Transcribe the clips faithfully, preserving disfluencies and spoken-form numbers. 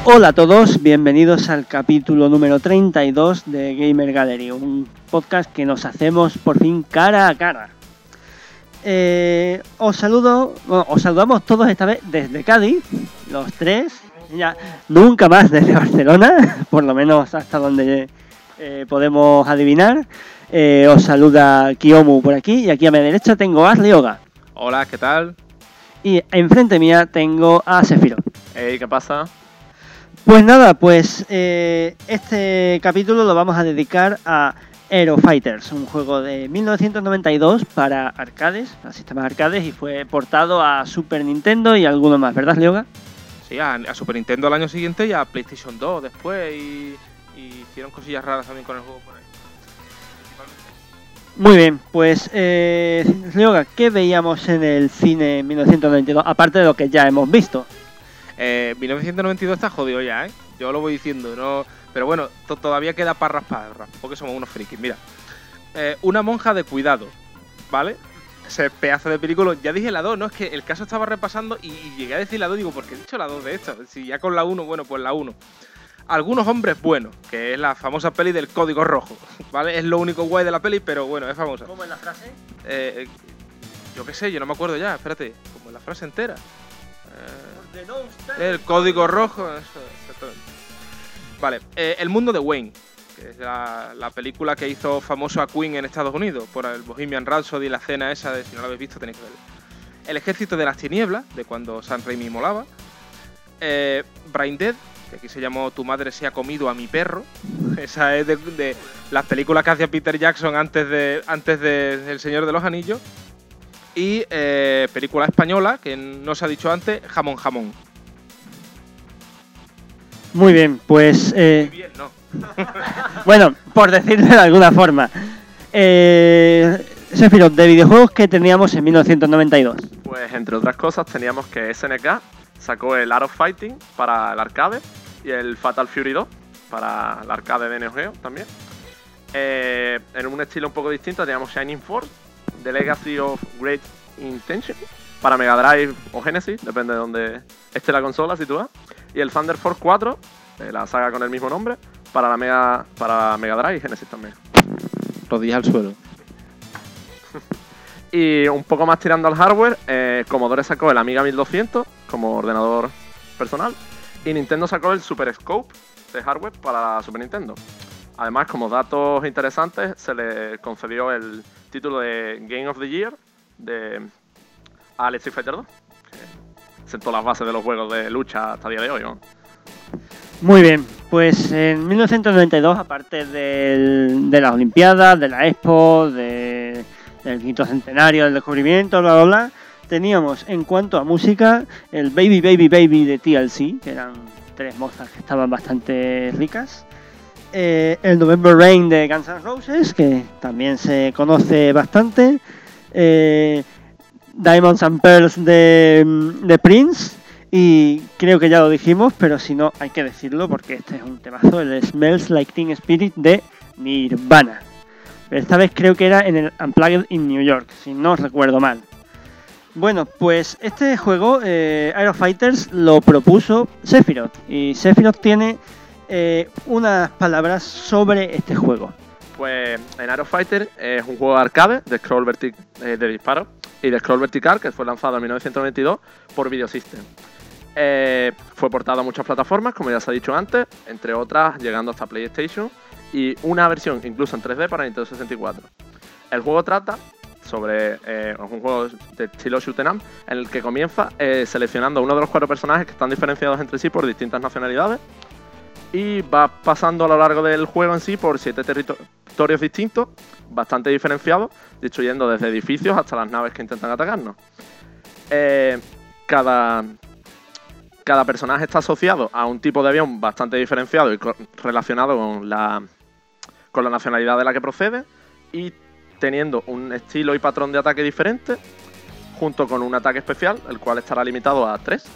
Hola a todos, bienvenidos al capítulo número treinta y dos de Gamer Gallery, un podcast que nos hacemos por fin cara a cara. Eh, os saludo, bueno, os saludamos todos esta vez desde Cádiz, los tres, ya nunca más desde Barcelona, por lo menos hasta donde eh, podemos adivinar. Eh, os saluda Kiyomu por aquí y aquí a mi derecha tengo a Ryoga. Hola, ¿qué tal? Y enfrente mía tengo a Sephiroth. Hey, ¿qué pasa? Pues nada, pues eh, este capítulo lo vamos a dedicar a Aero Fighters, un juego de mil novecientos noventa y dos para arcades, para sistemas arcades, y fue portado a Super Nintendo y alguno más, ¿verdad, Ryoga? Sí, a, a Super Nintendo al año siguiente y a PlayStation dos después y, y hicieron cosillas raras también con el juego por ahí. Muy bien, pues eh, Ryoga, ¿qué veíamos en el cine en mil novecientos noventa y dos, aparte de lo que ya hemos visto? Eh, mil novecientos noventa y dos está jodido ya, ¿eh? Yo lo voy diciendo, ¿no? Pero bueno, to todavía queda para raspar, porque somos unos frikis. Mira, eh, una monja de cuidado, ¿vale? Ese pedazo de película. Ya dije la dos, ¿no? Es que el caso estaba repasando y, y llegué a decir la dos. Digo, ¿por qué he dicho la dos de esta? Si ya con la uno, bueno, pues la uno. Algunos hombres buenos, que es la famosa peli del Código Rojo, ¿vale? Es lo único guay de la peli, pero bueno, es famosa. ¿Cómo es la frase? Eh, yo qué sé, yo no me acuerdo ya, espérate. Como la frase entera. El Código Rojo, eso, exactamente. Vale, eh, El Mundo de Wayne, que es la, la película que hizo famoso a Queen en Estados Unidos por el Bohemian Rhapsody y la escena esa de, si no la habéis visto tenéis que verla. El Ejército de las Tinieblas, de cuando Sam Raimi molaba. eh, Brain Dead, que aquí se llamó Tu madre se ha comido a mi perro. Esa es de, de las películas que hacía Peter Jackson antes de antes de El Señor de los Anillos. Y eh, película española, que no se ha dicho antes, Jamón Jamón. Muy bien, pues... Eh... Muy bien, ¿no? bueno, por decirlo de alguna forma. Eh... Sephiroth, de videojuegos que teníamos en mil novecientos noventa y dos. Pues entre otras cosas teníamos que S N K sacó el Art of Fighting para el arcade y el Fatal Fury dos para el arcade de Neo Geo también. Eh, en un estilo un poco distinto teníamos Shining Force, The Legacy of Great Intention para Mega Drive o Genesis, depende de donde esté la consola situada. Y el Thunder Force cuatro, de la saga con el mismo nombre, para la Mega, para Mega Drive y Genesis también. Rodillas al suelo. Y un poco más tirando al hardware, eh, Commodore sacó el Amiga mil doscientos como ordenador personal y Nintendo sacó el Super Scope de hardware para Super Nintendo. Además, como datos interesantes, se le concedió el título de Game of the Year de al Street Fighter dos, que sentó las bases de los juegos de lucha hasta el día de hoy, ¿no? Muy bien, pues en mil novecientos noventa y dos, aparte del, de las Olimpiadas, de la Expo, de, del quinto centenario del descubrimiento, bla bla bla, teníamos en cuanto a música el Baby Baby Baby de T L C, que eran tres mozas que estaban bastante ricas. Eh, el November Rain de Guns N' Roses, que también se conoce bastante. Eh, Diamonds and Pearls de, de Prince. Y creo que ya lo dijimos, pero si no hay que decirlo porque este es un temazo, el Smells Like Teen Spirit de Nirvana. Pero esta vez creo que era en el Unplugged in New York, si no recuerdo mal. Bueno, pues este juego, eh, Aero Fighters, lo propuso Sephiroth. Y Sephiroth tiene eh, unas palabras sobre este juego. Pues en Aero Fighter es un juego de arcade de scroll vertic eh, de disparo y de scroll vertical que fue lanzado en mil novecientos noventa y dos por Video System. Eh, fue portado a muchas plataformas, como ya se ha dicho antes, entre otras llegando hasta PlayStation y una versión incluso en tres D para Nintendo sesenta y cuatro. El juego trata sobre eh, un juego de estilo shoot 'em up en el que comienza eh, seleccionando uno de los cuatro personajes que están diferenciados entre sí por distintas nacionalidades y va pasando a lo largo del juego en sí por siete territorios distintos, bastante diferenciados, destruyendo desde edificios hasta las naves que intentan atacarnos. Eh, cada... Cada personaje está asociado a un tipo de avión bastante diferenciado y relacionado con la, con la nacionalidad de la que procede y teniendo un estilo y patrón de ataque diferente, junto con un ataque especial, el cual estará limitado a tres.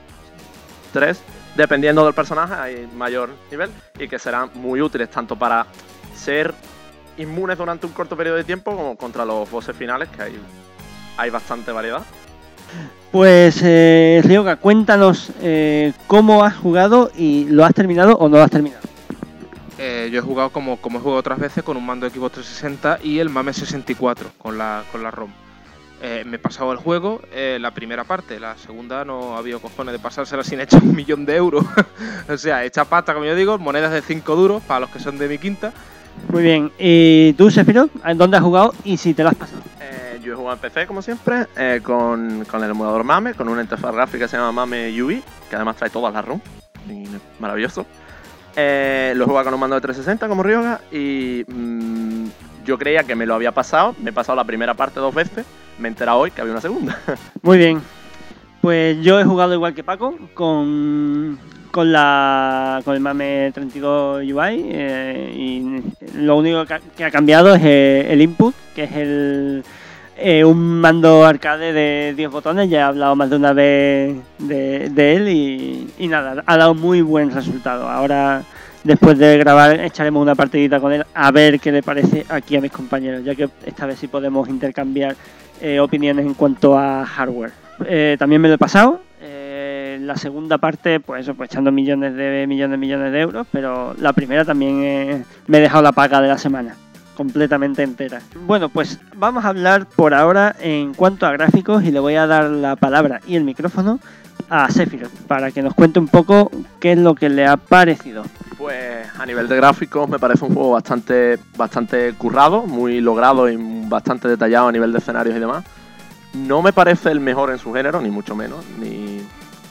Tres, dependiendo del personaje, hay mayor nivel y que serán muy útiles tanto para ser inmunes durante un corto periodo de tiempo como contra los bosses finales, que hay, hay bastante variedad. Pues, eh, Ryoga, cuéntanos eh, cómo has jugado y lo has terminado o no lo has terminado. Eh, yo he jugado como, como he jugado otras veces con un mando de Xbox trescientos sesenta y el MAME sesenta y cuatro con la, con la ROM. Eh, me he pasado el juego, eh, la primera parte, la segunda no ha habido cojones de pasársela sin echar un millón de euros. O sea, hecha pasta, como yo digo, monedas de cinco duros para los que son de mi quinta. Muy bien, ¿y tú, Sephiroth, dónde has jugado y si te lo has pasado? Eh, yo he jugado en P C, como siempre, eh, con, con el emulador MAME, con una interfaz gráfica que se llama MAME U I, que además trae todas las ROM. Y maravilloso. Eh, lo he jugado con un mando de trescientos sesenta como Ryoga y mmm, yo creía que me lo había pasado. Me he pasado la primera parte dos veces. Me he enterado hoy que había una segunda. Muy bien. Pues yo he jugado igual que Paco con, con, la, con el MAME treinta y dos U I eh, y lo único que ha, que ha cambiado es eh, el input, que es el, eh, un mando arcade de diez botones. Ya he hablado más de una vez de, de él y, y nada, ha dado muy buen resultado. Ahora, después de grabar, echaremos una partidita con él a ver qué le parece aquí a mis compañeros, ya que esta vez sí podemos intercambiar eh, opiniones en cuanto a hardware. Eh, también me lo he pasado. Eh, la segunda parte, pues eso, pues echando millones de millones, millones de euros, pero la primera también eh, me he dejado la paga de la semana, completamente entera. Bueno, pues vamos a hablar por ahora en cuanto a gráficos y le voy a dar la palabra y el micrófono a Sephiroth para que nos cuente un poco qué es lo que le ha parecido. Pues a nivel de gráficos me parece un juego bastante, bastante currado, muy logrado y bastante detallado a nivel de escenarios y demás. No me parece el mejor en su género, ni mucho menos, ni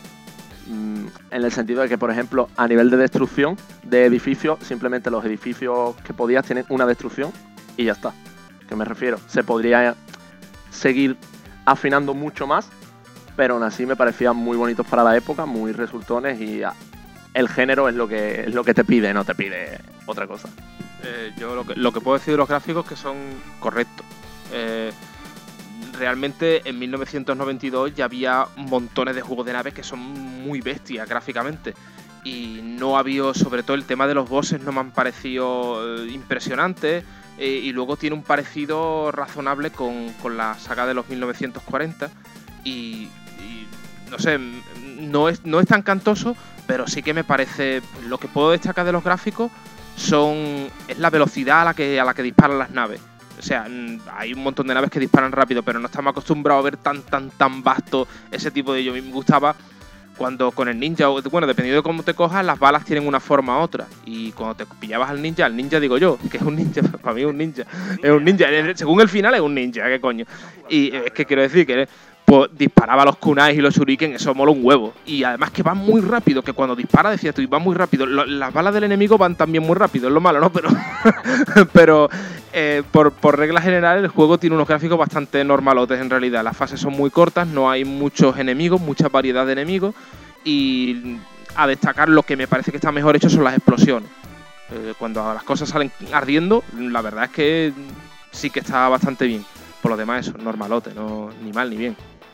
mmm, en el sentido de que, por ejemplo, a nivel de destrucción de edificios, simplemente los edificios que podías tienen una destrucción y ya está. ¿Qué me refiero? Se podría seguir afinando mucho más, pero aún así me parecían muy bonitos para la época, muy resultones y el género es lo que, es lo que te pide, no te pide otra cosa. Eh, yo lo que, lo que puedo decir de los gráficos es que son correctos. Eh, realmente en mil novecientos noventa y dos ya había montones de juegos de naves que son muy bestias gráficamente. Y no ha habido, sobre todo el tema de los bosses no me han parecido eh, impresionantes. Eh, y luego tiene un parecido razonable con, con la saga de los mil novecientos cuarenta. Y, y no sé, no es, no es tan cantoso, pero sí que me parece, lo que puedo destacar de los gráficos son es la velocidad a la que, a la que disparan las naves. O sea, hay un montón de naves que disparan rápido, pero no estamos acostumbrados a ver tan, tan, tan vasto ese tipo de... Yo me gustaba cuando con el ninja, bueno, dependiendo de cómo te cojas, las balas tienen una forma u otra. Y cuando te pillabas al ninja, el ninja digo yo, que es un ninja, para mí es un ninja. Es un ninja, según el final es un ninja, ¿qué coño? Y es que quiero decir que... pues disparaba los kunais y los shuriken, eso mola un huevo. Y además que van muy rápido, que cuando dispara, decías tú, y van muy rápido. Lo, las balas del enemigo van también muy rápido, es lo malo, ¿no? Pero, pero eh, por, por regla general, el juego tiene unos gráficos bastante normalotes en realidad. Las fases son muy cortas, no hay muchos enemigos, mucha variedad de enemigos. Y a destacar, lo que me parece que está mejor hecho son las explosiones. Eh, cuando las cosas salen ardiendo, la verdad es que sí que está bastante bien. Por lo demás, eso, normalote, no, ni mal ni bien.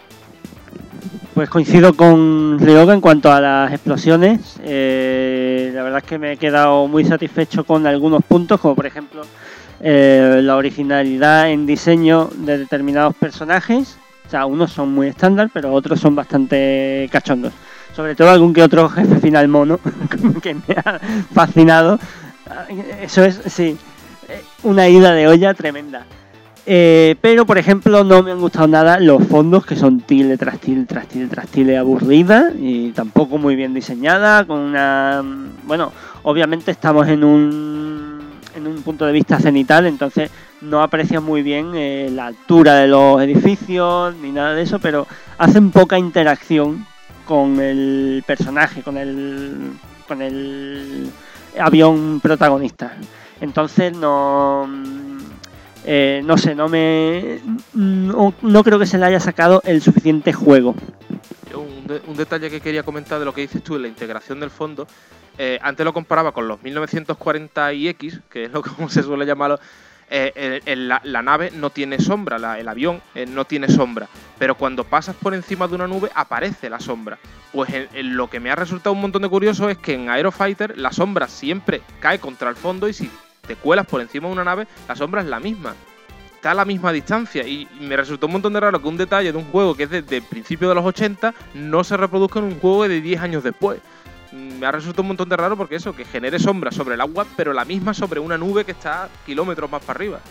Pues coincido con Ryoga en cuanto a las explosiones. Eh, la verdad es que me he quedado muy satisfecho con algunos puntos, como por ejemplo eh, la originalidad en diseño de determinados personajes. O sea, unos son muy estándar, pero otros son bastante cachondos. Sobre todo algún que otro jefe final mono, que me ha fascinado. Eso es, sí, una ida de olla tremenda. Eh, pero, por ejemplo, no me han gustado nada los fondos, que son tilde tras tilde tras tilde tras tilde aburrida y tampoco muy bien diseñada, con una... Bueno, obviamente estamos en un, en un punto de vista cenital, entonces no aprecias muy bien eh, la altura de los edificios ni nada de eso, pero hacen poca interacción con el personaje, con el, con el avión protagonista. Entonces no... Eh, no sé, no me no, no creo que se le haya sacado el suficiente juego. Un, de, un detalle que quería comentar de lo que dices tú, la integración del fondo. Eh, antes lo comparaba con los mil novecientos cuarenta y X, que es lo como se suele llamarlo. Eh, el, el, la, la nave no tiene sombra, la, el avión eh, no tiene sombra, pero cuando pasas por encima de una nube aparece la sombra. Pues en, en lo que me ha resultado un montón de curioso es que en Aero Fighter la sombra siempre cae contra el fondo y si te cuelas por encima de una nave, la sombra es la misma. está a la misma distancia. Y me resultó un montón de raro que un detalle de un juego que es desde el principio de los ochenta no se reproduzca en un juego de diez años después. Me ha resultado un montón de raro porque eso, que genere sombra sobre el agua, pero la misma sobre una nube que está kilómetros más para arriba.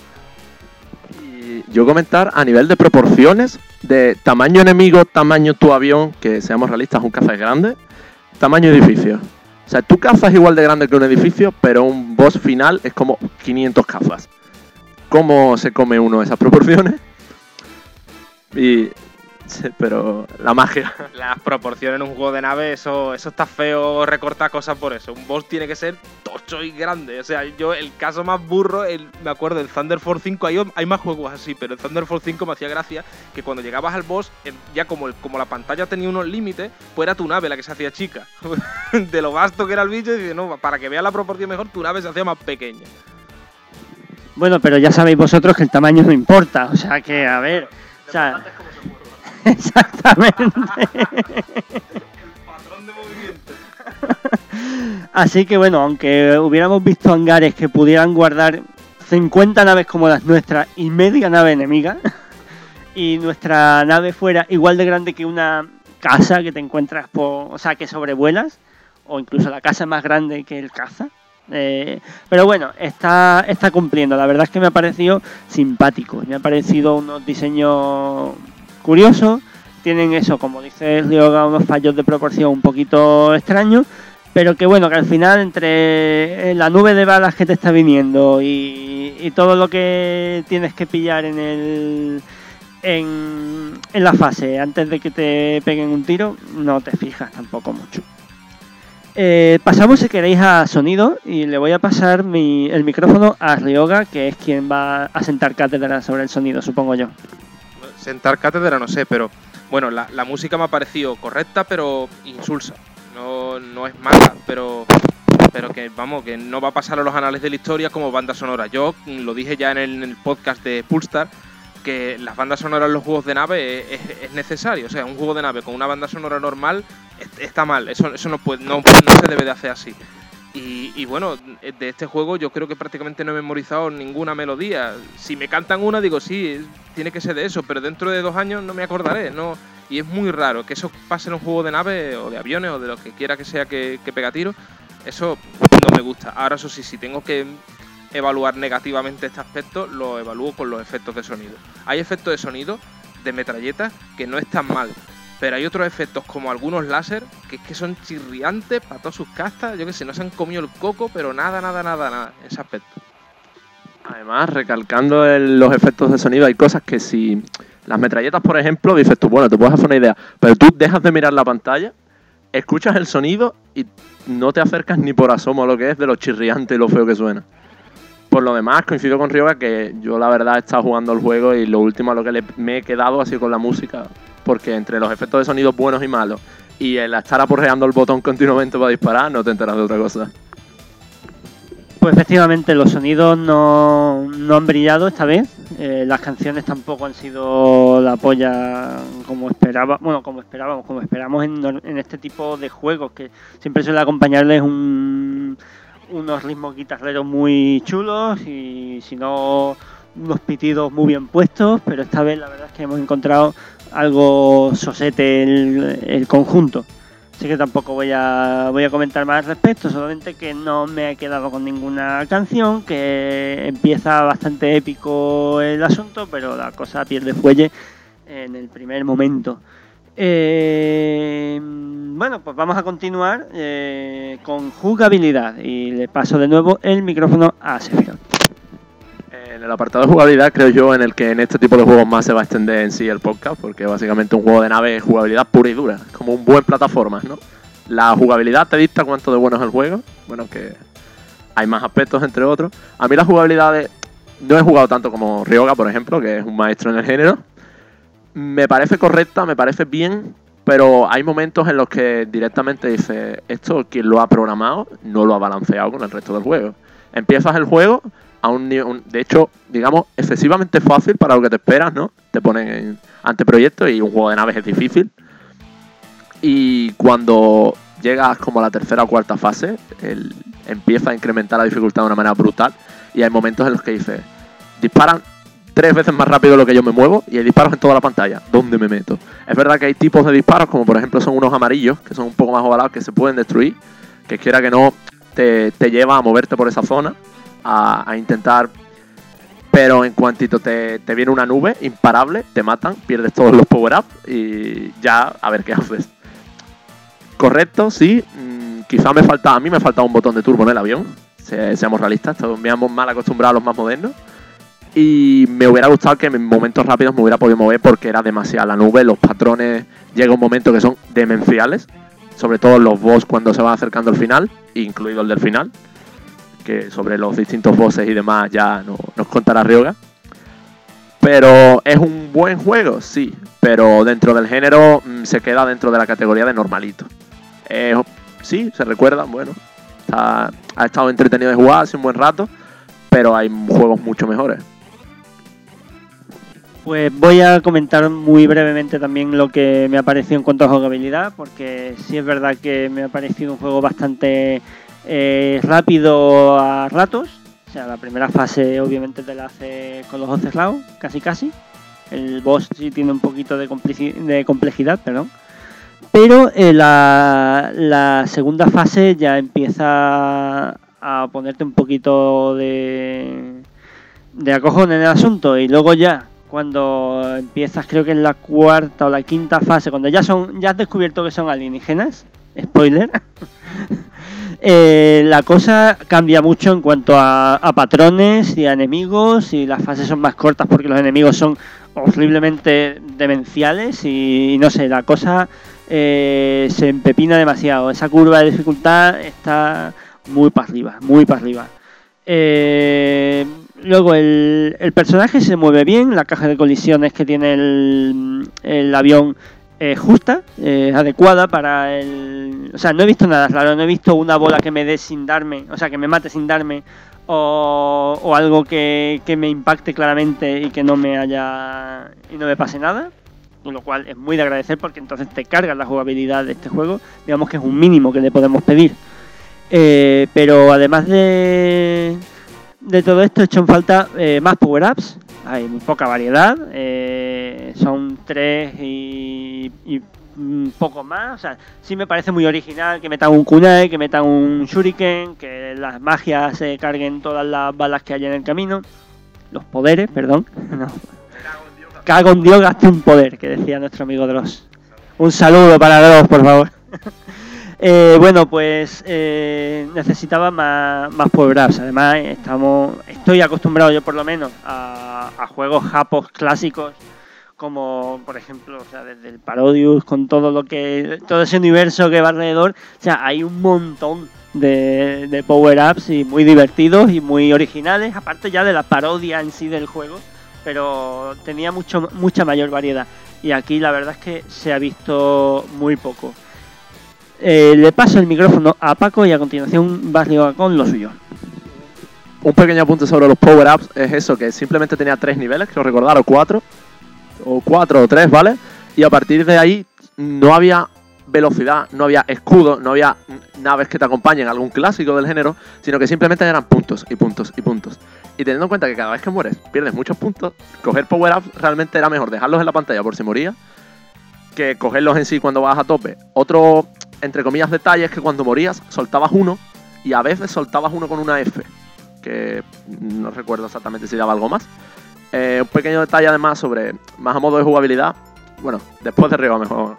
Y yo comentar a nivel de proporciones, de tamaño enemigo, tamaño tu avión, que seamos realistas, un caza es grande, tamaño edificio. O sea, tu caza es igual de grande que un edificio, pero un boss final es como quinientos cazas. ¿Cómo se come uno esas proporciones? Y... sí, pero la magia. Las proporciones en un juego de nave, eso, eso está feo recortar cosas por eso. Un boss tiene que ser tocho y grande. O sea, yo el caso más burro, el, me acuerdo, el Thunder Force cinco, hay, hay más juegos así, pero el Thunder Force cinco me hacía gracia que cuando llegabas al boss, ya como, el, como la pantalla tenía unos límites, pues era tu nave la que se hacía chica. De lo vasto que era el bicho, y dice, no, para que veas la proporción mejor, tu nave se hacía más pequeña. Bueno, pero ya sabéis vosotros que el tamaño no importa. O sea que, a ver... O sea, exactamente. El patrón de movimiento. Así que bueno, aunque hubiéramos visto hangares que pudieran guardar cincuenta naves como las nuestras y media nave enemiga, y nuestra nave fuera igual de grande que una casa que te encuentras por, o sea, que sobrevuelas, o incluso la casa es más grande que el caza. Eh, pero bueno, está, está cumpliendo. La verdad es que me ha parecido simpático, me ha parecido unos diseños curiosos. Tienen eso, como dice Ryoga, unos fallos de proporción un poquito extraños, pero que bueno, que al final entre la nube de balas que te está viniendo y, y todo lo que tienes que pillar en el en, en la fase antes de que te peguen un tiro, no te fijas tampoco mucho. Eh, pasamos, si queréis, a sonido, y le voy a pasar mi, el micrófono a Ryoga, que es quien va a sentar cátedra sobre el sonido, supongo yo. Sentar cátedra no sé, pero bueno, la, la música me ha parecido correcta, pero insulsa. No, no es mala, pero, pero que vamos, que no va a pasar a los anales de la historia como banda sonora. Yo lo dije ya en el, en el podcast de Pulstar, que las bandas sonoras en los juegos de nave es, es, es necesario. O sea, un juego de nave con una banda sonora normal está mal. Eso, eso no, puede, no, no se debe de hacer así. Y, y bueno, de este juego yo creo que prácticamente no he memorizado ninguna melodía. Si me cantan una, digo, sí, tiene que ser de eso, pero dentro de dos años no me acordaré, ¿no? Y es muy raro que eso pase en un juego de nave o de aviones o de lo que quiera que sea que, que pega tiro. Eso no me gusta. Ahora, eso sí, si tengo que evaluar negativamente este aspecto, lo evalúo con los efectos de sonido. Hay efectos de sonido de metralletas que no están mal, pero hay otros efectos como algunos láser que es que son chirriantes para todas sus castas. Yo que sé, no se han comido el coco, pero nada, nada, nada, nada, ese aspecto. Además, recalcando el, los efectos de sonido, hay cosas que si las metralletas, por ejemplo, dices tú, bueno, te puedes hacer una idea, pero tú dejas de mirar la pantalla, escuchas el sonido y no te acercas ni por asomo a lo que es de lo chirriante y lo feo que suena. Por lo demás, coincido con Ryoga que yo la verdad he estado jugando el juego y lo último a lo que le, me he quedado ha sido con la música, porque entre los efectos de sonido buenos y malos y el estar aporreando el botón continuamente para disparar, no te enteras de otra cosa. Pues efectivamente los sonidos no, no han brillado esta vez. Eh, las canciones tampoco han sido la polla como esperaba, bueno, como esperábamos, como esperamos en, en este tipo de juegos, que siempre suele acompañarles un, unos ritmos guitarreros muy chulos y si no unos pitidos muy bien puestos, pero esta vez la verdad es que hemos encontrado algo sosete el, el conjunto. Así que tampoco voy a voy a comentar más al respecto, solamente que no me he quedado con ninguna canción, que empieza bastante épico el asunto, pero la cosa pierde fuelle en el primer momento. Eh, bueno, pues vamos a continuar eh, con jugabilidad y le paso de nuevo el micrófono a Sephiroth. En el apartado de jugabilidad creo yo en el que en este tipo de juegos más se va a extender en sí el podcast, porque básicamente un juego de nave es jugabilidad pura y dura, como un buen plataformas, ¿no? La jugabilidad te dicta cuánto de bueno es el juego, bueno, que hay más aspectos entre otros. A mí la jugabilidad de... no he jugado tanto como Ryoga, por ejemplo, que es un maestro en el género. Me parece correcta, me parece bien, pero hay momentos en los que directamente dices, esto quien lo ha programado no lo ha balanceado con el resto del juego. Empiezas el juego a un nivel, de hecho, digamos, excesivamente fácil para lo que te esperas, ¿no? Te ponen en anteproyecto y un juego de naves es difícil. Y cuando llegas como a la tercera o cuarta fase, el, empieza a incrementar la dificultad de una manera brutal. Y hay momentos en los que dices, disparan tres veces más rápido de lo que yo me muevo y hay disparos en toda la pantalla. ¿Dónde me meto? Es verdad que hay tipos de disparos, como por ejemplo son unos amarillos, que son un poco más ovalados, que se pueden destruir, que quiera que no te, te lleva a moverte por esa zona, a, a intentar... Pero en cuantito te, te viene una nube imparable, te matan, pierdes todos los power-ups y ya a ver qué haces. Correcto, sí. Mm, quizá me falta, a mí me falta un botón de turbo en el avión. Se, seamos realistas, estamos mal acostumbrados a los más modernos. Y me hubiera gustado que en momentos rápidos me hubiera podido mover porque era demasiada la nube. Los patrones llega un momento que son demenciales. Sobre todo los boss cuando se van acercando al final, incluido el del final. Que sobre los distintos bosses y demás ya no, nos contará Ryoga. Pero es un buen juego, sí. Pero dentro del género mmm, se queda dentro de la categoría de normalito. Eh, sí, se recuerda, bueno. Está, ha estado entretenido de jugar hace un buen rato. Pero hay juegos mucho mejores. Pues voy a comentar muy brevemente también lo que me ha parecido en cuanto a jugabilidad. Porque sí es verdad que me ha parecido un juego bastante... Eh, rápido a ratos, o sea, la primera fase obviamente te la hace con los ojos cerrados, casi casi. El boss sí tiene un poquito de, de complejidad, perdón. Pero eh, la, la segunda fase ya empieza a ponerte un poquito de, de acojón en el asunto y luego ya cuando empiezas, creo que en la cuarta o la quinta fase, cuando ya son ya has descubierto que son alienígenas, spoiler. Eh, la cosa cambia mucho en cuanto a, a patrones y a enemigos, y las fases son más cortas porque los enemigos son horriblemente demenciales y, y no sé, la cosa eh, se empepina demasiado. Esa curva de dificultad está muy para arriba, muy para arriba. Eh, luego el, el personaje se mueve bien, la caja de colisiones que tiene el, el avión Eh, justa, eh, adecuada para el... O sea, no he visto nada raro, no he visto una bola que me dé sin darme, o sea, que me mate sin darme, o, o algo que, que me impacte claramente y que no me haya... y no me pase nada, con lo cual es muy de agradecer porque entonces te cargas la jugabilidad de este juego, digamos que es un mínimo que le podemos pedir. Eh, pero además de, de todo esto, he hecho en falta eh, más power-ups. Hay muy poca variedad, eh, son tres y, y un poco más. O sea, sí me parece muy original que metan un kunai, que metan un shuriken, que las magias se carguen todas las balas que hay en el camino. Los poderes, perdón. No. Cago en Dios, gaste un poder, que decía nuestro amigo Dross. Un saludo para Dross, por favor. Eh, bueno, pues eh, necesitaba más, más power-ups. Además, estamos, estoy acostumbrado yo por lo menos a, a juegos japos clásicos, como por ejemplo, o sea, desde el Parodius, con todo lo que, todo ese universo que va alrededor. O sea, hay un montón de, de power-ups y muy divertidos y muy originales, aparte ya de la parodia en sí del juego, pero tenía mucho, mucha mayor variedad. Y aquí la verdad es que se ha visto muy poco. Eh, le paso el micrófono a Paco y a continuación vas con lo suyo. Un pequeño apunte sobre los power-ups es eso, que simplemente tenía tres niveles, creo recordar, o cuatro, o cuatro o tres, ¿vale? Y a partir de ahí no había velocidad, no había escudo, no había naves que te acompañen, algún clásico del género, sino que simplemente eran puntos y puntos y puntos. Y teniendo en cuenta que cada vez que mueres pierdes muchos puntos, coger power-ups realmente era mejor dejarlos en la pantalla por si moría, que cogerlos en sí cuando vas a tope. Otro, entre comillas, detalle es que cuando morías soltabas uno y a veces soltabas uno con una F, que no recuerdo exactamente si daba algo más. Eh, un pequeño detalle además sobre, más a modo de jugabilidad, bueno, después de Ryoga mejor.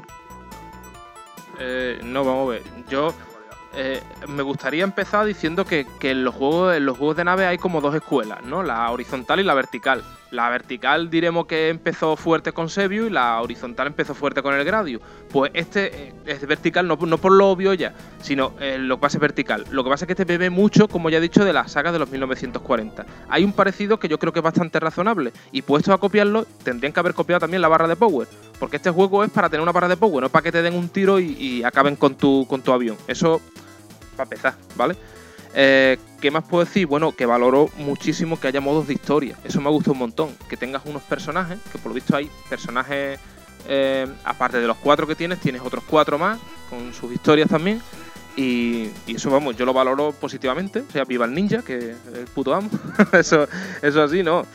Eh, no, vamos a ver, yo eh, me gustaría empezar diciendo que, que en, los juegos, en los juegos de nave hay como dos escuelas, ¿no? La horizontal y la vertical. La vertical diremos que empezó fuerte con Sebiu y la horizontal empezó fuerte con el Gradius. Pues este eh, es vertical no, no por lo obvio ya, sino eh, lo que pasa es vertical. Lo que pasa es que este bebe mucho, como ya he dicho, de la saga de los mil novecientos cuarenta. Hay un parecido que yo creo que es bastante razonable y puestos a copiarlo, tendrían que haber copiado también la barra de power. Porque este juego es para tener una barra de power, no para que te den un tiro y, y acaben con tu, con tu avión. Eso para empezar, ¿vale? Eh, ¿Qué más puedo decir? Bueno, que valoro muchísimo que haya modos de historia. Eso me ha gustado un montón. Que tengas unos personajes, que por lo visto hay personajes, eh, aparte de los cuatro que tienes, tienes otros cuatro más, con sus historias también. Y, y eso, vamos, yo lo valoro positivamente. O sea, viva el ninja, que es el puto amo. eso, eso así, ¿no?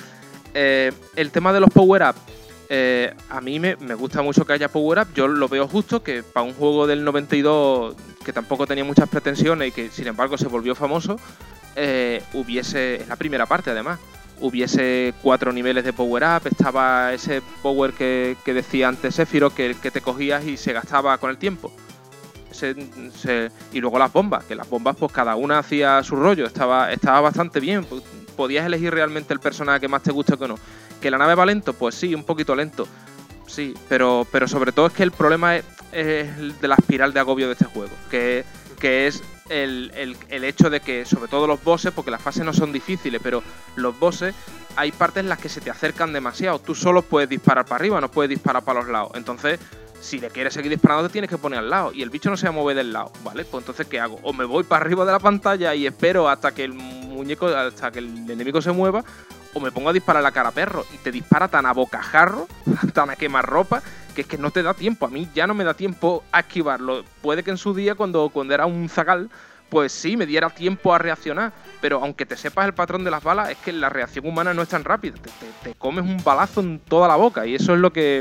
Eh, el tema de los power-up, eh, a mí me, me gusta mucho que haya power-up. Yo lo veo justo que para un juego del noventa y dos que tampoco tenía muchas pretensiones y que sin embargo se volvió famoso, eh, hubiese, es la primera parte además, hubiese cuatro niveles de power-up. Estaba ese power que, que decía antes Sephiroth, que, que te cogías y se gastaba con el tiempo. Se, se, y luego las bombas, que las bombas pues cada una hacía su rollo, estaba, estaba bastante bien. Podías elegir realmente el personaje que más te guste o que no. ¿Que la nave va lento? Pues sí, un poquito lento. Sí, pero, pero sobre todo es que el problema es, es el de la espiral de agobio de este juego. Que, que es el, el, el hecho de que, sobre todo los bosses, porque las fases no son difíciles, pero los bosses, hay partes en las que se te acercan demasiado. Tú solo puedes disparar para arriba, no puedes disparar para los lados. Entonces, si le quieres seguir disparando, te tienes que poner al lado. Y el bicho no se va a mover del lado, ¿vale? Pues entonces, ¿qué hago? O me voy para arriba de la pantalla y espero hasta que el muñeco, hasta que el enemigo se mueva, o me pongo a disparar la cara a perro. Y te dispara tan a bocajarro, tan a quemarropa, que es que no te da tiempo. A mí ya no me da tiempo a esquivarlo. Puede que en su día, cuando, cuando era un zagal, pues sí, me diera tiempo a reaccionar. Pero aunque te sepas el patrón de las balas, es que la reacción humana no es tan rápida. Te, te, te comes un balazo en toda la boca. Y eso es lo que...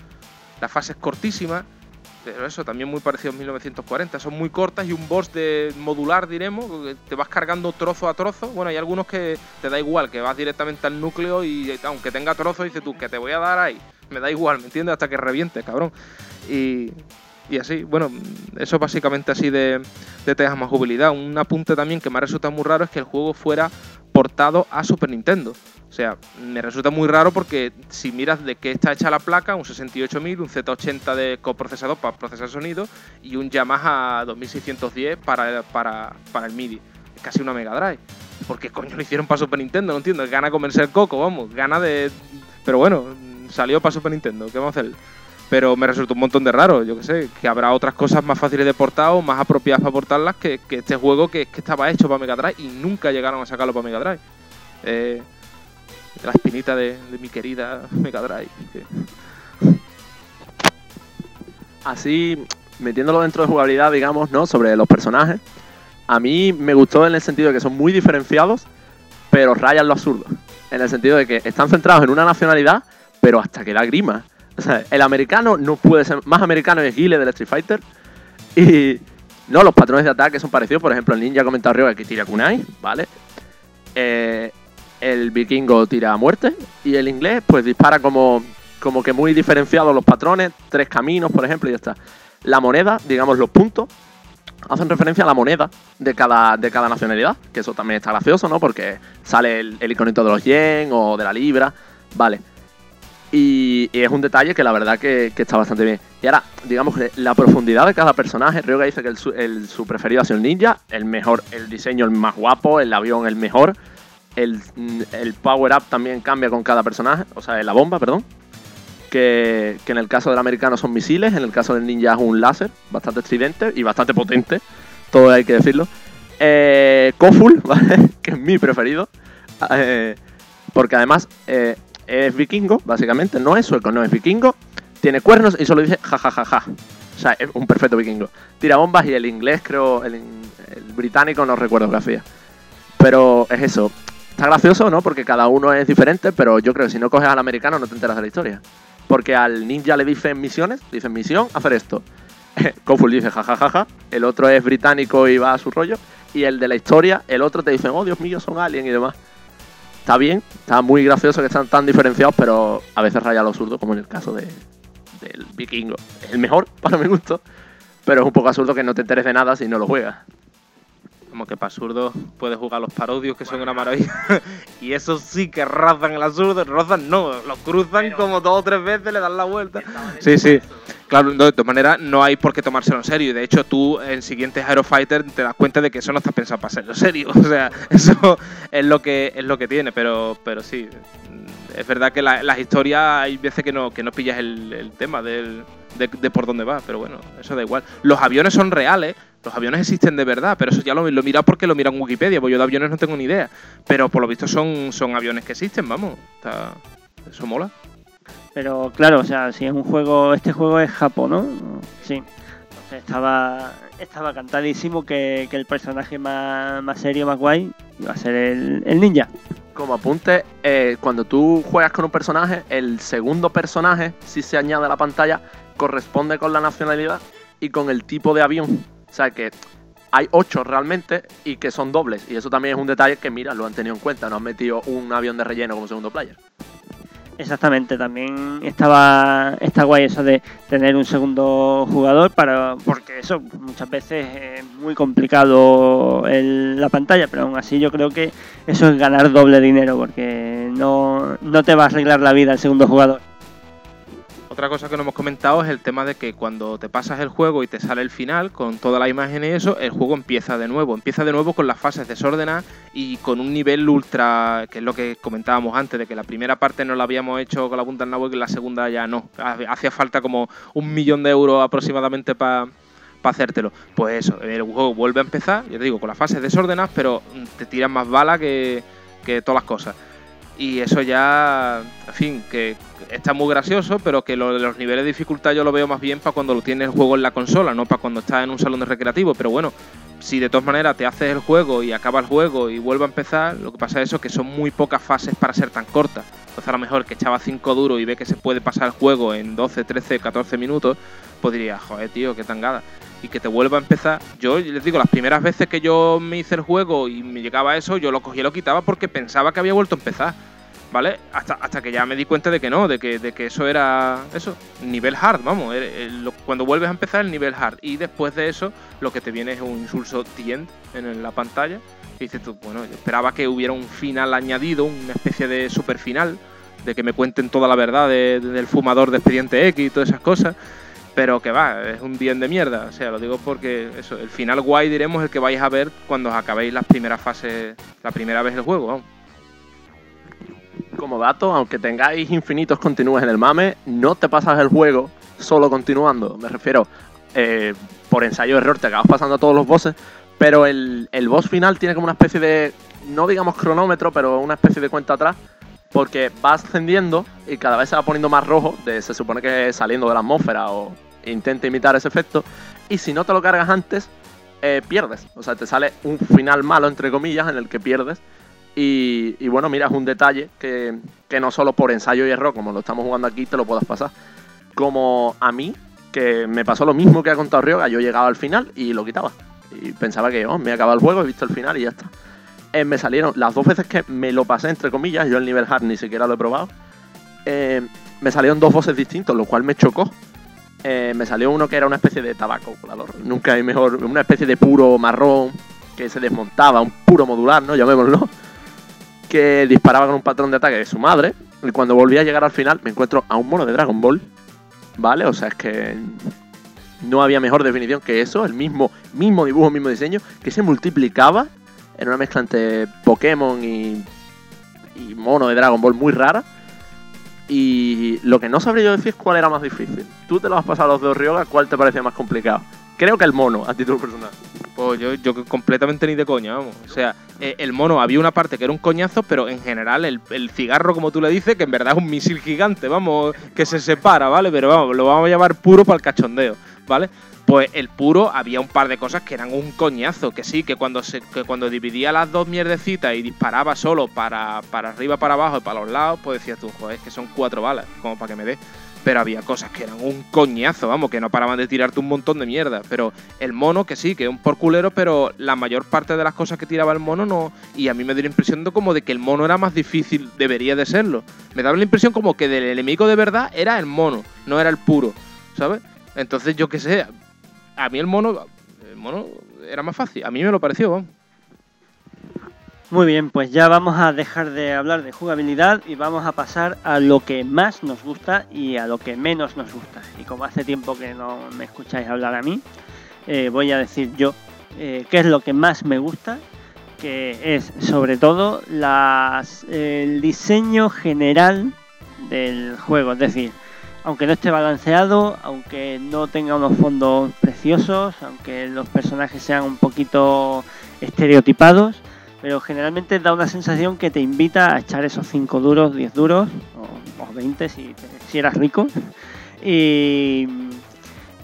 La fase es cortísima, pero eso también muy parecido a mil novecientos cuarenta. Son muy cortas y un boss de modular, diremos, que te vas cargando trozo a trozo. Bueno, hay algunos que te da igual, que vas directamente al núcleo y aunque tenga trozo, dices tú, que te voy a dar ahí. Me da igual, ¿me entiendes? Hasta que reviente, cabrón. Y, y así, bueno, eso básicamente así de, de temas más jugabilidad. Un apunte también que me ha resultado muy raro es que el juego fuera portado a Super Nintendo. O sea, me resulta muy raro porque si miras de qué está hecha la placa, un sesenta y ocho mil, un Z ochenta de coprocesador para procesar sonido y un Yamaha dos mil seiscientos diez para, para, para el MIDI. Es casi una Mega Drive. ¿Por qué coño lo hicieron para Super Nintendo? No entiendo. Gana comerse el coco, vamos. Gana de... Pero bueno, salió para Super Nintendo. ¿Qué vamos a hacer? Pero me resultó un montón de raro. Yo qué sé, que habrá otras cosas más fáciles de portar o más apropiadas para portarlas que, que este juego que, que estaba hecho para Mega Drive y nunca llegaron a sacarlo para Mega Drive. Eh... La espinita de, de mi querida Mega Drive. Que... Así, metiéndolo dentro de jugabilidad, digamos, ¿no? Sobre los personajes. A mí me gustó en el sentido de que son muy diferenciados, pero rayan lo absurdo. En el sentido de que están centrados en una nacionalidad, pero hasta que da grima. O sea, el americano no puede ser más americano es Guile del Street Fighter. Y no, los patrones de ataque son parecidos. Por ejemplo, el ninja ha comentado arriba que tira kunai, ¿vale? Eh... El vikingo tira a muerte y el inglés pues dispara como, como que muy diferenciados los patrones, tres caminos por ejemplo y ya está. La moneda, digamos los puntos, hacen referencia a la moneda de cada, de cada nacionalidad, que eso también está gracioso, ¿no? Porque sale el, el iconito de los yen o de la libra, vale. Y, y es un detalle que la verdad que, que está bastante bien. Y ahora, digamos que la profundidad de cada personaje, Ryoga dice que el, el, su preferido ha sido el ninja, el mejor, el diseño el más guapo, el avión el mejor. El, el power-up también cambia con cada personaje, o sea, la bomba, perdón. Que, que en el caso del americano son misiles, en el caso del ninja es un láser, bastante estridente y bastante potente, todo hay que decirlo. Eh, Koful, ¿vale? Que es mi preferido, eh, porque además eh, es vikingo, básicamente, no es sueco, no es vikingo, tiene cuernos y solo dice jajajaja. O sea, es un perfecto vikingo. Tira bombas y el inglés, creo, el, el británico no recuerdo qué hacía. Pero es eso. Está gracioso, ¿no? Porque cada uno es diferente, pero yo creo que si no coges al americano no te enteras de la historia. Porque al ninja le dicen misiones, dicen misión, hacer esto. Koful dice jajajaja, ja, ja, ja. El otro es británico y va a su rollo. Y el de la historia, el otro te dice, oh Dios mío, son aliens y demás. Está bien, está muy gracioso que están tan diferenciados, pero a veces raya lo absurdo, como en el caso de, del vikingo. Es el mejor, para mi gusto, pero es un poco absurdo que no te enteres de nada si no lo juegas. Como que para absurdo puedes jugar los parodios, que son una maravilla. Y eso sí que rozan el absurdo. Rozan no, los cruzan pero, como dos o tres veces, le dan la vuelta. Sí, sí. Claro, de todas maneras no hay por qué tomárselo en serio. Y de hecho tú en siguientes Aero Fighter te das cuenta de que eso no está pensado para serlo serio. O sea, eso es lo que es lo que tiene. Pero, pero sí, es verdad que la, las historias hay veces que no, que no pillas el, el tema del, de, de por dónde va. Pero bueno, eso da igual. Los aviones son reales. Los aviones existen de verdad, pero eso ya lo, lo he mirado porque lo miro en Wikipedia, porque yo de aviones no tengo ni idea. Pero por lo visto son, son aviones que existen, vamos. Está, eso mola. Pero claro, o sea, si es un juego, este juego es Japón, ¿no? Sí. Entonces estaba, estaba cantadísimo que, que el personaje más, más serio, más guay, iba a ser el, el ninja. Como apunte, eh, cuando tú juegas con un personaje, el segundo personaje, si se añade a la pantalla, corresponde con la nacionalidad y con el tipo de avión. O sea que hay ocho realmente y que son dobles. Y eso también es un detalle que, mira, lo han tenido en cuenta. No han metido un avión de relleno como segundo player. Exactamente, también estaba está guay eso de tener un segundo jugador para porque eso muchas veces es muy complicado el, la pantalla, pero aún así yo creo que eso es ganar doble dinero porque no, no te va a arreglar la vida el segundo jugador. Otra cosa que no hemos comentado es el tema de que cuando te pasas el juego y te sale el final, con toda la imagen y eso, el juego empieza de nuevo. Empieza de nuevo con las fases desordenadas y con un nivel ultra, que es lo que comentábamos antes, de que la primera parte no la habíamos hecho con la punta del nabo y que la segunda ya no. Hacía falta como un millón de euros aproximadamente para pa hacértelo. Pues eso, el juego vuelve a empezar, yo te digo, con las fases desordenadas, pero te tiran más balas que, que todas las cosas. Y eso ya, en fin, que está muy gracioso, pero que lo de los niveles de dificultad yo lo veo más bien para cuando lo tienes el juego en la consola, no para cuando estás en un salón de recreativo. Pero bueno, si de todas maneras te haces el juego y acaba el juego y vuelve a empezar, lo que pasa es eso, que son muy pocas fases para ser tan cortas. Entonces a lo mejor que echaba cinco duros y ve que se puede pasar el juego en doce, trece, catorce minutos, pues diría, joder tío, qué tangada. Y que te vuelva a empezar. Yo les digo, las primeras veces que yo me hice el juego y me llegaba a eso, yo lo cogía y lo quitaba porque pensaba que había vuelto a empezar, ¿vale? Hasta, hasta que ya me di cuenta de que no, de que, de que eso era eso, nivel hard, vamos. El, el, cuando vuelves a empezar el nivel hard. Y después de eso, lo que te viene es un insulso The End en la pantalla. Y dices tú, bueno, yo esperaba que hubiera un final añadido, una especie de super final, de que me cuenten toda la verdad de, de, del fumador de Expediente X y todas esas cosas. Pero que va, es un bien de mierda. O sea, lo digo porque eso, el final guay, diremos, el que vais a ver cuando acabéis las primeras fases, la primera vez el juego, vamos. Como dato, aunque tengáis infinitos continúes en el mame, no te pasas el juego solo continuando. Me refiero, eh, por ensayo de error te acabas pasando a todos los bosses, pero el, el boss final tiene como una especie de, no digamos cronómetro, pero una especie de cuenta atrás, porque va ascendiendo y cada vez se va poniendo más rojo, de, se supone que saliendo de la atmósfera o intenta imitar ese efecto, y si no te lo cargas antes, eh, pierdes. O sea, te sale un final malo, entre comillas, en el que pierdes. Y, y bueno, mira, es un detalle que, que no solo por ensayo y error, como lo estamos jugando aquí, te lo puedas pasar. Como a mí, que me pasó lo mismo que ha contado Ryoga, yo llegaba al final y lo quitaba. Y pensaba que, oh, me acaba el juego, he visto el final y ya está. Eh, me salieron, las dos veces que me lo pasé, entre comillas, yo el nivel hard ni siquiera lo he probado, eh, me salieron dos bosses distintos, lo cual me chocó. Eh, me salió uno que era una especie de tabaco colador, nunca hay mejor, una especie de puro marrón que se desmontaba, un puro modular, ¿no? Llamémoslo. Que disparaba con un patrón de ataque de su madre. Y cuando volví a llegar al final me encuentro a un mono de Dragon Ball, ¿vale? O sea, es que no había mejor definición que eso. El mismo, mismo dibujo, mismo diseño, que se multiplicaba en una mezcla entre Pokémon y, y mono de Dragon Ball muy rara. Y lo que no sabría yo decir es cuál era más difícil. Tú te lo has pasado a los dos Ryoga, ¿cuál te parecía más complicado? Creo que el mono, a título personal. Pues yo, yo completamente ni de coña, vamos. O sea, eh, el mono había una parte que era un coñazo, pero en general el, el cigarro, como tú le dices, que en verdad es un misil gigante, vamos, que se separa, ¿vale? Pero vamos, lo vamos a llamar puro para el cachondeo, ¿vale? Pues el puro había un par de cosas que eran un coñazo, que sí, que cuando se, que cuando dividía las dos mierdecitas y disparaba solo para, para arriba, para abajo y para los lados, pues decías tú, joder, es que son cuatro balas, como para que me dé. Pero había cosas que eran un coñazo, vamos, que no paraban de tirarte un montón de mierda. Pero el mono, que sí, que es un porculero, pero la mayor parte de las cosas que tiraba el mono no. Y a mí me dio la impresión de como de que el mono era más difícil, debería de serlo. Me daba la impresión como que del enemigo de verdad era el mono, no era el puro, ¿sabes? Entonces yo qué sé, a mí el mono, el mono era más fácil, a mí me lo pareció, vamos. Muy bien, pues ya vamos a dejar de hablar de jugabilidad y vamos a pasar a lo que más nos gusta y a lo que menos nos gusta. Y como hace tiempo que no me escucháis hablar a mí, eh, voy a decir yo eh, qué es lo que más me gusta, que es sobre todo las, eh, el diseño general del juego. Es decir, aunque no esté balanceado, aunque no tenga unos fondos preciosos, aunque los personajes sean un poquito estereotipados, pero generalmente da una sensación que te invita a echar esos cinco duros, diez duros, o, o veinte si, si eras rico. Y,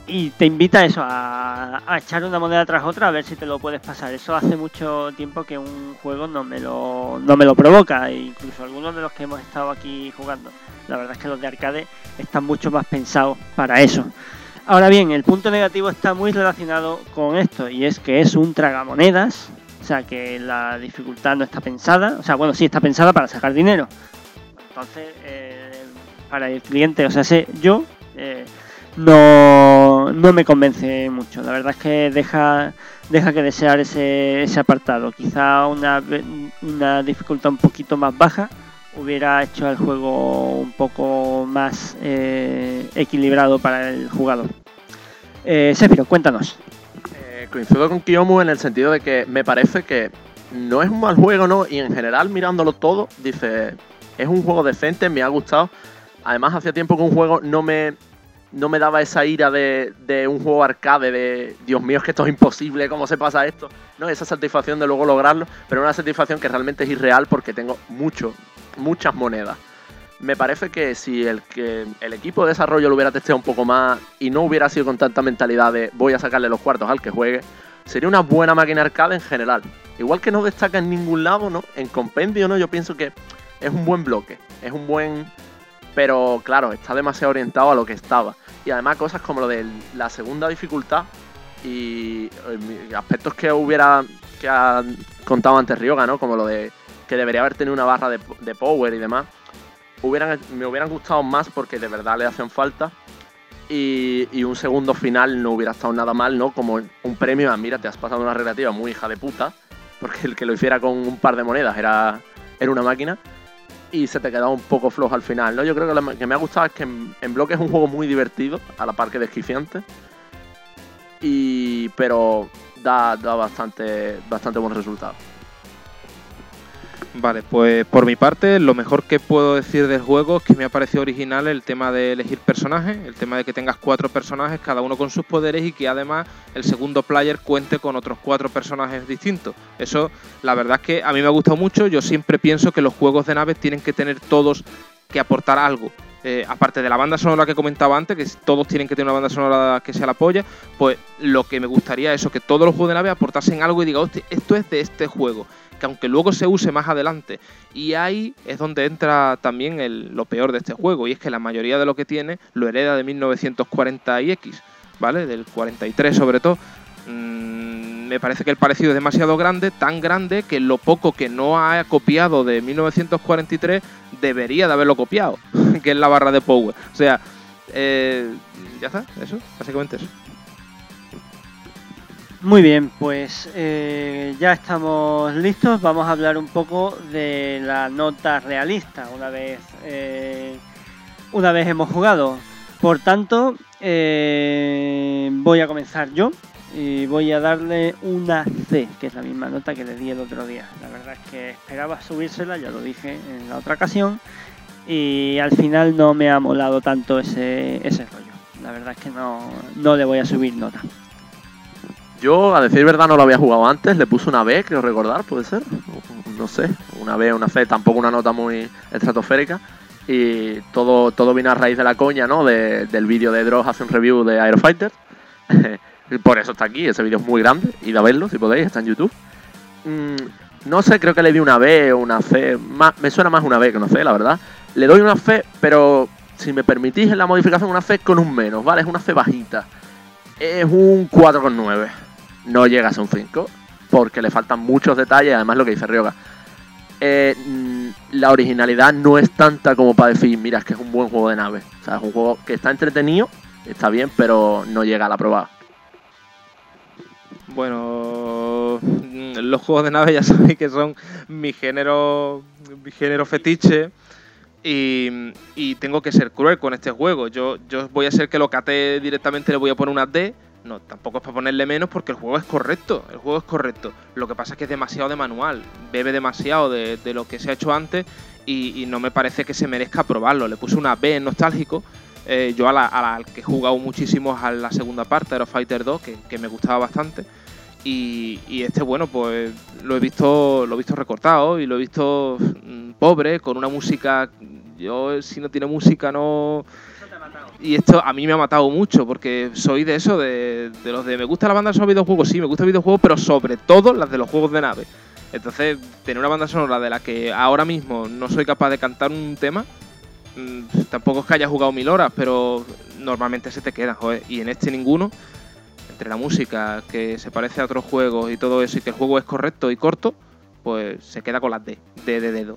y te invita a eso, a, a echar una moneda tras otra a ver si te lo puedes pasar. Eso hace mucho tiempo que un juego no me lo, no me lo provoca, e incluso algunos de los que hemos estado aquí jugando. La verdad es que los de arcade están mucho más pensados para eso. Ahora bien, el punto negativo está muy relacionado con esto, y es que es un tragamonedas, o sea que la dificultad no está pensada, o sea, bueno, sí está pensada para sacar dinero. Entonces, eh, para el cliente, o sea, sé, yo... Eh, No, no me convence mucho. La verdad es que deja, deja que desear ese, ese apartado. Quizá una, una dificultad un poquito más baja hubiera hecho el juego un poco más eh, equilibrado para el jugador. Eh, Sephiroth, cuéntanos. Eh, coincido con Kiyomu en el sentido de que me parece que no es un mal juego, ¿no? Y en general, mirándolo todo, dice, es un juego decente, me ha gustado. Además, hacía tiempo que un juego no me... no me daba esa ira de, de un juego arcade, de Dios mío, es que esto es imposible, ¿cómo se pasa esto? No, esa satisfacción de luego lograrlo, pero una satisfacción que realmente es irreal porque tengo mucho, muchas monedas. Me parece que si el, que el equipo de desarrollo lo hubiera testeado un poco más y no hubiera sido con tanta mentalidad de voy a sacarle los cuartos al que juegue, sería una buena máquina arcade en general. Igual que no destaca en ningún lado, ¿no? En compendio, ¿no? Yo pienso que es un buen bloque, es un buen... Pero claro, está demasiado orientado a lo que estaba. Y además cosas como lo de la segunda dificultad y aspectos que hubiera que ha contado antes Ryoga, ¿no? Como lo de que debería haber tenido una barra de, de power y demás. Hubieran, me hubieran gustado más porque de verdad le hacen falta. Y, y un segundo final no hubiera estado nada mal, ¿no? Como un premio a, mira, te has pasado una relativa muy hija de puta. Porque el que lo hiciera con un par de monedas era, era una máquina. Y se te quedaba un poco flojo al final, ¿no? Yo creo que lo que me ha gustado es que en, en bloque es un juego muy divertido, a la par que desquiciante. Y, pero da, da bastante, bastante buen resultado. Vale, pues por mi parte, lo mejor que puedo decir del juego es que me ha parecido original el tema de elegir personajes, el tema de que tengas cuatro personajes, cada uno con sus poderes, y que además el segundo player cuente con otros cuatro personajes distintos. Eso, la verdad es que a mí me ha gustado mucho. Yo siempre pienso que los juegos de naves tienen que tener todos que aportar algo. Eh, aparte de la banda sonora que comentaba antes, que todos tienen que tener una banda sonora que sea la polla, pues lo que me gustaría es eso, que todos los juegos de nave aportasen algo y diga, hostia, esto es de este juego, que aunque luego se use más adelante. Y ahí es donde entra también el, lo peor de este juego, y es que la mayoría de lo que tiene lo hereda de mil novecientos cuarenta y X, ¿vale? Del cuarenta y tres sobre todo. Mm, me parece que el parecido es demasiado grande, tan grande que lo poco que no ha copiado de mil novecientos cuarenta y tres debería de haberlo copiado, que es la barra de power. O sea, eh, ya está, eso, básicamente eso. Muy bien, pues eh, ya estamos listos. Vamos a hablar un poco de la nota realista una vez, eh, una vez hemos jugado. Por tanto, eh, voy a comenzar yo y voy a darle una C, que es la misma nota que le di el otro día. La verdad es que esperaba subírsela, ya lo dije en la otra ocasión, y al final no me ha molado tanto ese, ese rollo. La verdad es que no, no le voy a subir nota. Yo, a decir verdad, no lo había jugado antes, le puse una B, creo recordar, puede ser, no sé, una B, una C, tampoco una nota muy estratosférica. Y todo, todo vino a raíz de la coña, ¿no? De, del vídeo de Dross hace un review de Aero Fighter. Por eso está aquí, ese vídeo es muy grande, id a verlo si podéis, está en YouTube. Mm, no sé, creo que le di una B o una C, más, me suena más una B que una C, la verdad. Le doy una C, pero si me permitís en la modificación, una C con un menos, ¿vale? Es una C bajita. Es un cuatro coma nueve. No llega a ser un cinco, porque le faltan muchos detalles, además lo que dice Ryoga. Eh, la originalidad no es tanta como para decir, mira, es que es un buen juego de nave. O sea, es un juego que está entretenido, está bien, pero no llega a la probada. Bueno, los juegos de nave ya sabéis que son mi género, mi género fetiche. Y, y tengo que ser cruel con este juego. Yo, yo voy a ser que lo cate directamente, le voy a poner una D. No, tampoco es para ponerle menos porque el juego es correcto. El juego es correcto. Lo que pasa es que es demasiado de manual. Bebe demasiado de, de lo que se ha hecho antes y, y no me parece que se merezca probarlo. Le puse una B en nostálgico. Eh, yo a la, a la, al que he jugado muchísimo a la segunda parte, Aero Fighter dos, que, que me gustaba bastante. Y, y este, bueno, pues lo he visto lo he visto recortado y lo he visto mmm, pobre, con una música Yo, si no tiene música, no... Y esto a mí me ha matado mucho, porque soy de eso, de, de los de me gusta la banda sonora de videojuegos, sí, me gusta el videojuego, pero sobre todo las de los juegos de nave. Entonces, tener una banda sonora de la que ahora mismo no soy capaz de cantar un tema, mmm, tampoco es que haya jugado mil horas, pero normalmente se te queda, joder. Y en este ninguno, entre la música, que se parece a otros juegos y todo eso, y que el juego es correcto y corto, pues se queda con las D, D de dedo.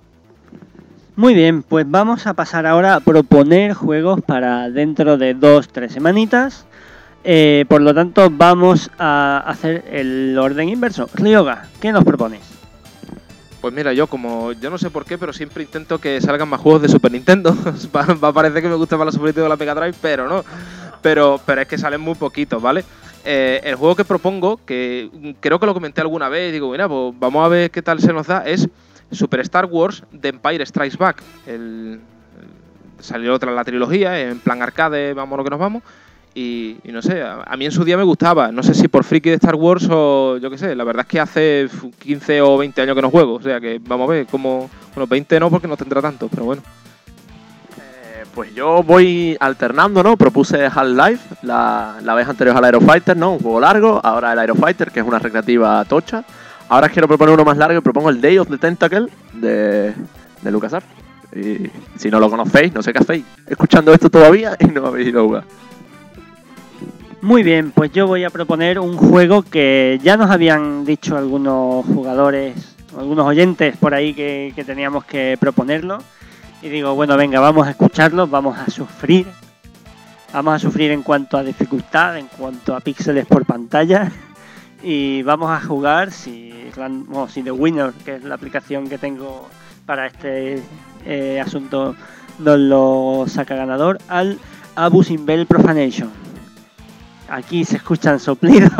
Muy bien, pues vamos a pasar ahora a proponer juegos para dentro de dos, tres semanitas. Eh, por lo tanto, vamos a hacer el orden inverso. Ryoga, ¿qué nos propones? Pues mira, yo como, yo no sé por qué, pero siempre intento que salgan más juegos de Super Nintendo. Va, va a parecer que me gusta más la Super Nintendo o la Mega Drive, pero no. Pero, pero es que salen muy poquitos, ¿vale? Eh, el juego que propongo, que creo que lo comenté alguna vez, digo, mira, pues vamos a ver qué tal se nos da, es Super Star Wars The Empire Strikes Back. El, el, salió tras la trilogía, en plan arcade, vámonos que nos vamos. Y, y no sé, a, a mí en su día me gustaba. No sé si por friki de Star Wars o yo qué sé. La verdad es que hace quince o veinte años que no juego. O sea que vamos a ver, como... Bueno, veinte no porque no tendrá tanto, pero bueno. Eh, pues yo voy alternando, ¿no? Propuse Half-Life la, la vez anterior al Aero Fighter, ¿no? Un juego largo. Ahora el Aero Fighter, que es una recreativa tocha. Ahora quiero proponer uno más largo y propongo el Day of the Tentacle de, de LucasArts. Y si no lo conocéis, no sé qué hacéis escuchando esto todavía y no habéis ido a jugar. Muy bien, pues yo voy a proponer un juego que ya nos habían dicho algunos jugadores, algunos oyentes por ahí que, que teníamos que proponerlo. Y digo, bueno, venga, vamos a escucharlo, vamos a sufrir. Vamos a sufrir en cuanto a dificultad, en cuanto a píxeles por pantalla. Y vamos a jugar, si, bueno, si The Winner, que es la aplicación que tengo para este eh, asunto, nos lo saca ganador, al Abus in Bell Profanation. Aquí se escuchan soplidos.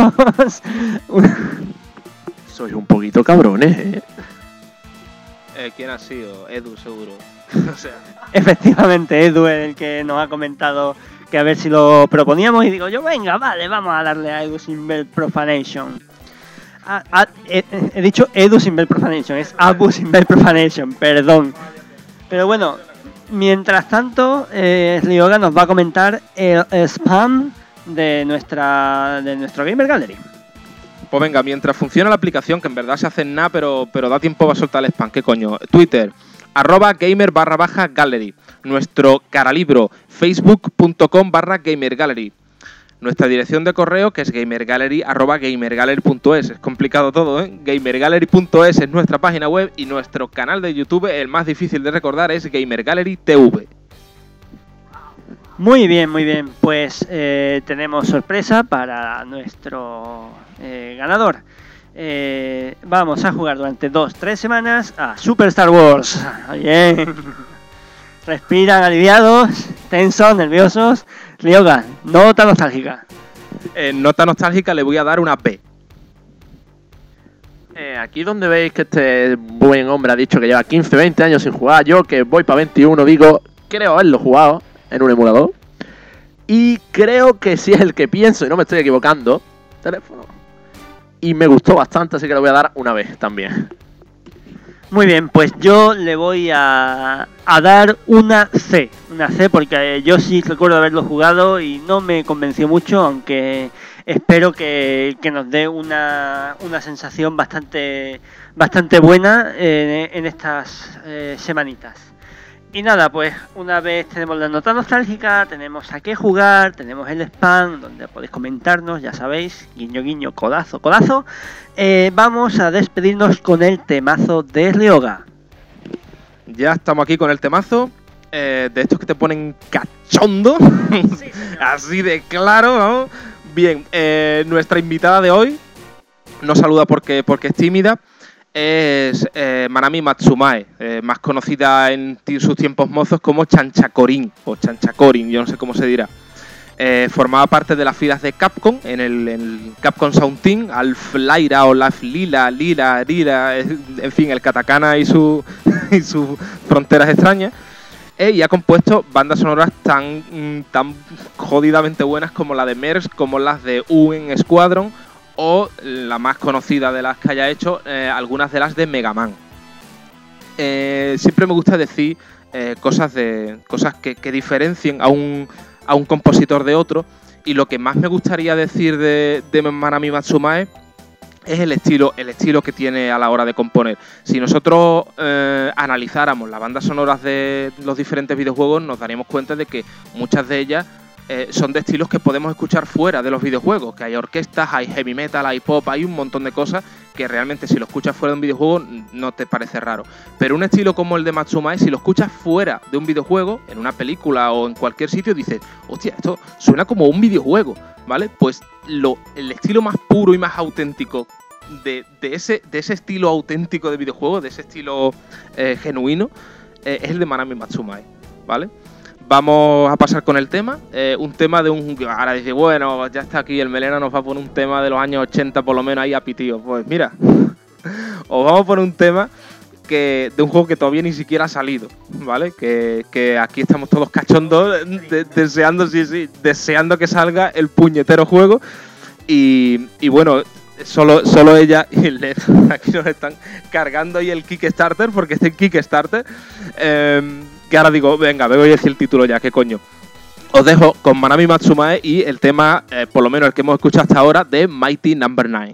Sois un poquito cabrones, ¿eh? eh ¿Quién ha sido? Edu, seguro. O sea. Efectivamente, Edu es el que nos ha comentado que a ver si lo proponíamos y digo yo, venga, vale, vamos a darle a Edu Simbel Profanation. Ah, ah, he, he dicho Edu Simbel Profanation, es Abu Simbel Profanation, perdón. Pero bueno, mientras tanto, eh, Ryoga nos va a comentar el, el spam de nuestra de nuestro Gamer Gallery. Pues venga, mientras funciona la aplicación, que en verdad se hace nada, pero, pero da tiempo para soltar el spam, ¿qué coño? Twitter, arroba gamer barra baja gallery. Nuestro caralibro, facebook.com barra gamergallery. Nuestra dirección de correo, que es gamergallery arroba gamergallery punto es. Es complicado todo, ¿eh? gamergallery punto es es nuestra página web y nuestro canal de YouTube, el más difícil de recordar, es Gamergallery T V. Muy bien, muy bien. Pues eh, tenemos sorpresa para nuestro eh, ganador. Eh, vamos a jugar durante dos, tres semanas a Super Star Wars. Bien. Respiran aliviados, tensos, nerviosos. Ryoga, nota nostálgica. En nota nostálgica le voy a dar una P. Eh, aquí donde veis que este buen hombre ha dicho que lleva quince, veinte años sin jugar, yo que voy para veintiuno digo, creo haberlo jugado en un emulador. Y creo que si es el que pienso y no me estoy equivocando, teléfono. Y me gustó bastante, así que le voy a dar una vez también. Muy bien, pues yo le voy a, a dar una C. Una C porque yo sí recuerdo haberlo jugado y no me convenció mucho, aunque espero que, que nos dé una, una sensación bastante, bastante buena en, en estas eh, semanitas. Y nada, pues una vez tenemos la nota nostálgica, tenemos a qué jugar, tenemos el spam, donde podéis comentarnos, ya sabéis, guiño guiño, codazo, codazo. Eh, vamos a despedirnos con el temazo de Ryoga. Ya estamos aquí con el temazo, eh, de estos que te ponen cachondo, sí, así de claro, ¿no? Bien, eh, nuestra invitada de hoy nos saluda porque, porque es tímida. Es eh, Manami Matsumae, eh, más conocida en sus tiempos mozos como Chanchacorin, o Chanchacorin, yo no sé cómo se dirá. Eh, formaba parte de las filas de Capcom, en el, en el Capcom Sound Team, Alf Lyra o Laf Lila, Lila, Lila, en fin, el katakana y, su, y sus fronteras extrañas. Eh, y ha compuesto bandas sonoras tan, tan jodidamente buenas como la de Mercs, como las de Uen Squadron, o la más conocida de las que haya hecho, eh, algunas de las de Mega Man. Eh, siempre me gusta decir eh, cosas de cosas que, que diferencien a un, a un compositor de otro. Y lo que más me gustaría decir de, de Manami Matsumae es el estilo, el estilo que tiene a la hora de componer. Si nosotros eh, analizáramos las bandas sonoras de los diferentes videojuegos, nos daríamos cuenta de que muchas de ellas eh, son de estilos que podemos escuchar fuera de los videojuegos, que hay orquestas, hay heavy metal, hay pop, hay un montón de cosas que realmente si lo escuchas fuera de un videojuego no te parece raro. Pero un estilo como el de Matsumae, si lo escuchas fuera de un videojuego, en una película o en cualquier sitio, dices, hostia, esto suena como un videojuego, ¿vale? Pues lo, el estilo más puro y más auténtico de, de, ese, de ese estilo auténtico de videojuego, de ese estilo eh, genuino, eh, es el de Manami Matsumae, ¿vale? Vamos a pasar con el tema, eh, un tema de un... Ahora dice, bueno, ya está aquí, el Melena nos va a poner un tema de los años ochenta por lo menos ahí a pitío. Pues mira, os vamos a poner un tema que de un juego que todavía ni siquiera ha salido, ¿vale? Que, que aquí estamos todos cachondos, de, deseando, sí, sí, deseando que salga el puñetero juego. Y, y bueno, solo, solo ella y el Led aquí nos están cargando ahí el Kickstarter, porque este Kickstarter... Eh, que ahora digo, venga, me voy a decir el título ya, ¿qué coño? Os dejo con Manami Matsumae y el tema, eh, por lo menos el que hemos escuchado hasta ahora, de Mighty Number Nine.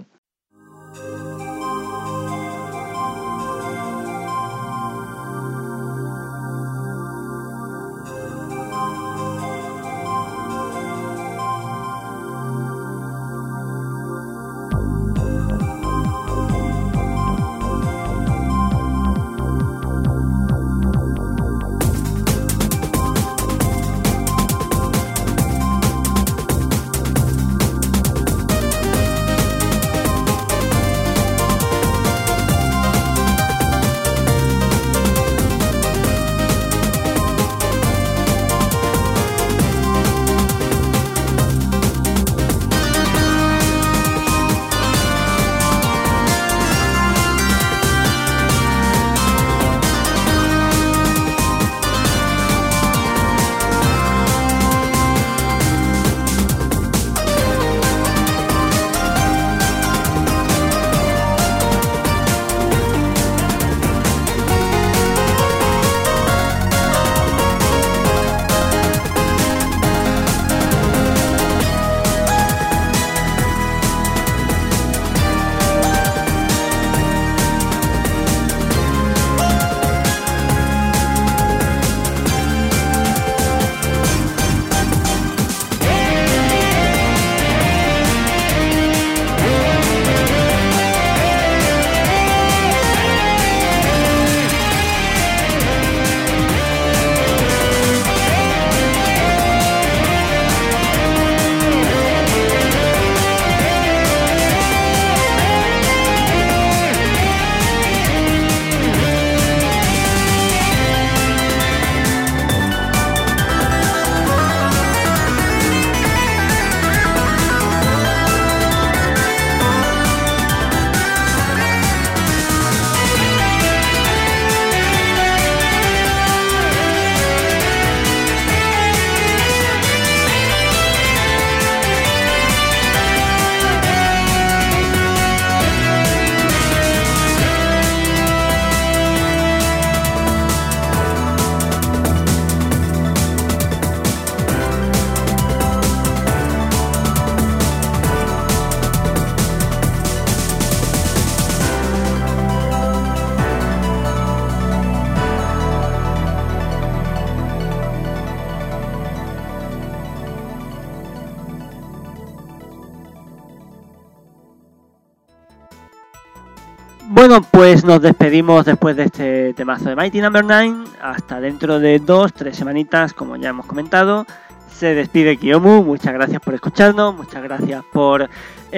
Bueno, pues nos despedimos después de este temazo de Mighty Number Nine. Hasta dentro de dos, tres semanitas, como ya hemos comentado. Se despide Kiyomu. Muchas gracias por escucharnos, muchas gracias por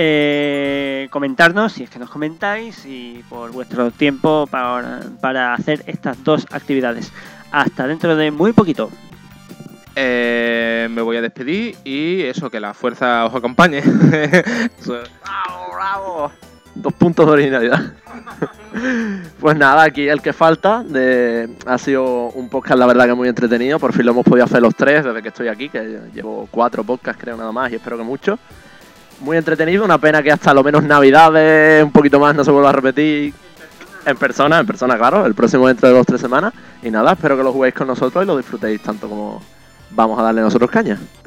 eh, comentarnos, si es que nos comentáis, y por vuestro tiempo para, para hacer estas dos actividades. Hasta dentro de muy poquito. Eh, me voy a despedir y eso, que la fuerza os acompañe. ¡Bravo, bravo! Dos puntos de originalidad. Pues nada, aquí el que falta. De... Ha sido un podcast, la verdad, que muy entretenido. Por fin lo hemos podido hacer los tres desde que estoy aquí, que llevo cuatro podcasts, creo, nada más, y espero que mucho. Muy entretenido, una pena que hasta lo menos Navidades, un poquito más, no se vuelva a repetir. En persona, en persona, claro. El próximo dentro de dos o tres semanas. Y nada, espero que lo juguéis con nosotros y lo disfrutéis tanto como vamos a darle nosotros caña.